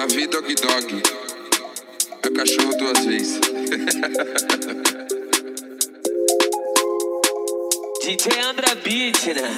vi Dog Dog. É cachorro duas vezes. DJ Andra Beat, né?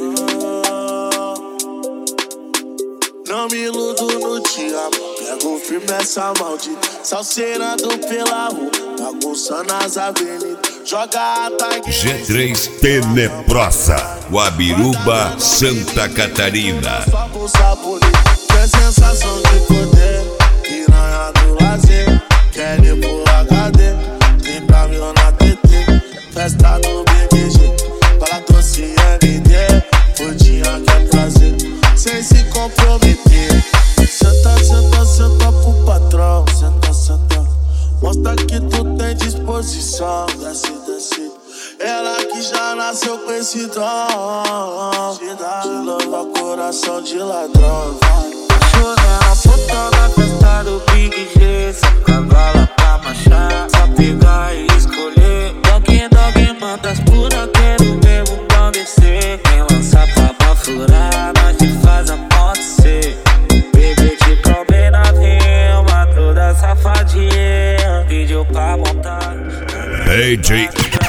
Não me iludo no te amo. Pego firme essa maldita. Salseirando pela rua, bagunçando as avenidas. Joga ataque. G3 Tenebrosa, Guabiruba, Santa Catarina. Só bolsa bonita, tem sensação de poder. Piranha do lazer, quer ir pro HD. 30 mil na TT, festa do BBG. Para doce ND, fudinha quer prazer. Sem se comprometer. Senta, senta, senta pro patrão. Senta, senta. Mostra que tu tem disposição. Desce, desce. Ela que já nasceu com esse dom. Te louva coração de ladrão. Chorando, puta na festa do Big G. Só cavala pra marchar, só pegar e escolher. Dog, dog, manda as puras, quero ver o pão descer. Quem lança pra furar, nós te faz acontecer. Bebê te comer na rima, toda safadinha. Vídeo pra montar. DJ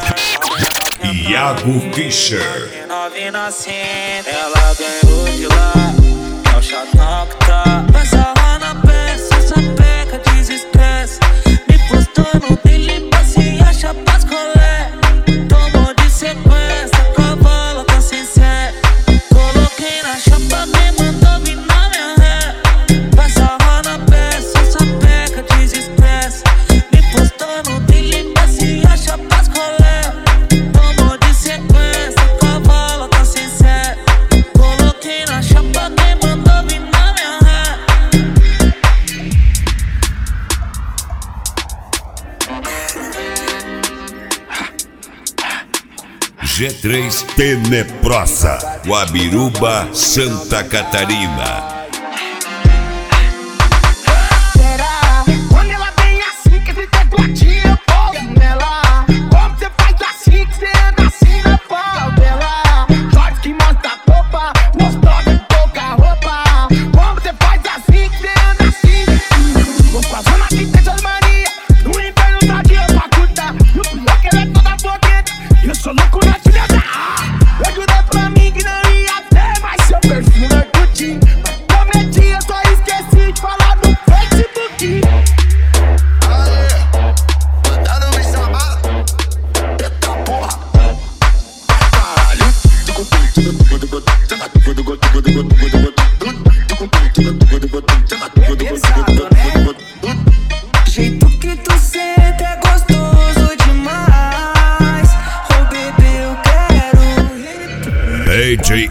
Iago Fischer. Novinha assim, ela ganhou de lá. É o chatão que tá. Vai sarrar na peça, essa peca desestressa. Me postou no dele, se acha pras colé. Tomou de sequência, cavalo tá sincero. Coloquei na chapa, quem mandou vir na minha ré. Vai sarrar na peça, essa peca desestressa. Me postou no dele, se acha pras colé. Tomou de sequência, cavalo tá sincero. Coloquei na chapa, quem mandou vir na minha ré. G3 Tenebrosa, Guabiruba, Santa Catarina. Quando ela vem assim, que esse tecladinho eu pouso nela. Como você faz assim, que você anda assim na pau dela. Shorts que mostra a roupa, gostosa de pouca roupa. Como você faz assim, que você anda assim. Vou com a zona que tem suas manias. No inverno tá de roupa curta. E o pior que ela é toda fogueta. Eu sou louco na trilha da eu jurei pra mim que não ia ter mais seu perfil no Orkut. Mas prometi, eu só esqueci de falar no Facebook. Mandaram me chamar. Eita porra. Caralho. É pesado, né? Jeito que tu senta é gostoso demais. Oh, bebê, eu quero. DJ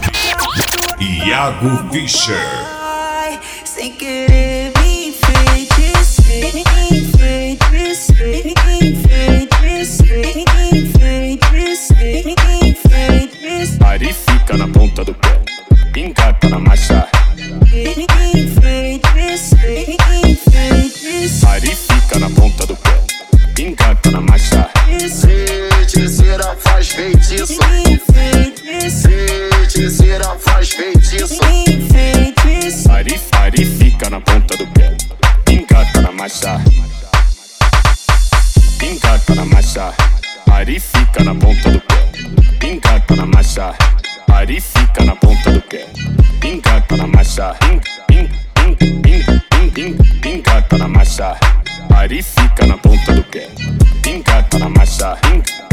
Iago Fischer. Ai, sem querer me enfeitiçar, enfeitiçar, enfeitiçar, enfeitiçar, enfeitiçar. Pare e fica na ponta do pé, engata na marcha. Pare e fica na ponta do pé, engata na marcha. Feiticeira faz feitiço. Feiticeira faz feitiço. Pare e fica na ponta do pé, engata na marcha. Engata na marcha. Pare e fica na ponta do pé, engata na marcha. Pare e fica na ponta do pé, engata na marcha. Engata na marcha. Pare e fica na ponta do pé, engata na marcha.